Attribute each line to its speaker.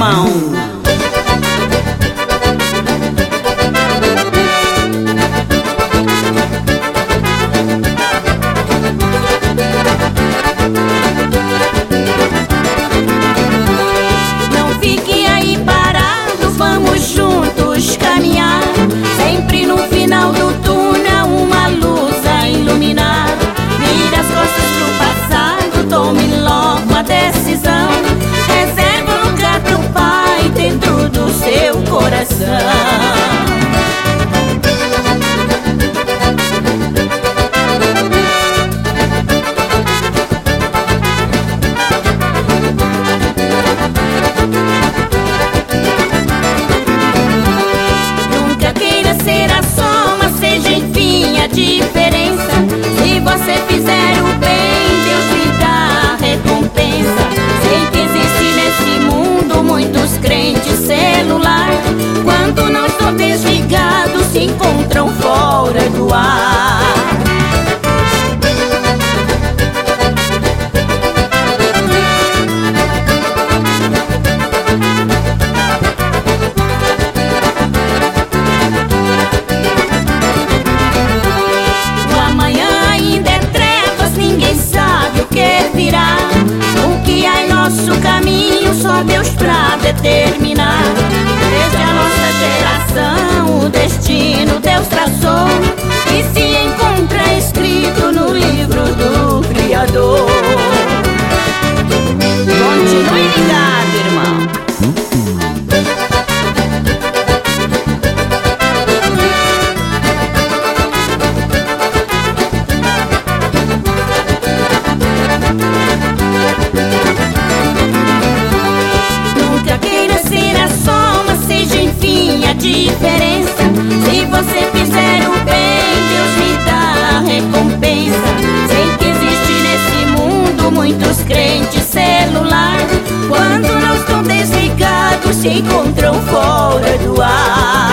Speaker 1: irmão.
Speaker 2: Não fique aí parado, vamos juntos caminhar. Sempre no final do túnel uma luz a iluminar. Vire as costas pro passado, tome logo a decisão. Reserve um lugar pro Pai dentro do seu coração. Diferença. Se você fizer o bem, Deus lhe dá recompensa. Sei que existe nesse mundo muitos crentes celular. Quando não estão desligados, se encontram fora do ar. Nosso caminho só Deus pra determinar. Desde a nossa geração o destino Deus traçou e se encontra escrito no livro do Criador. Continue ligado, irmão. Diferença. Se você fizer o bem, Deus lhe dá recompensa. Sei que existe nesse mundo muitos crentes celular. Quando não estão desligados, se encontram fora do ar.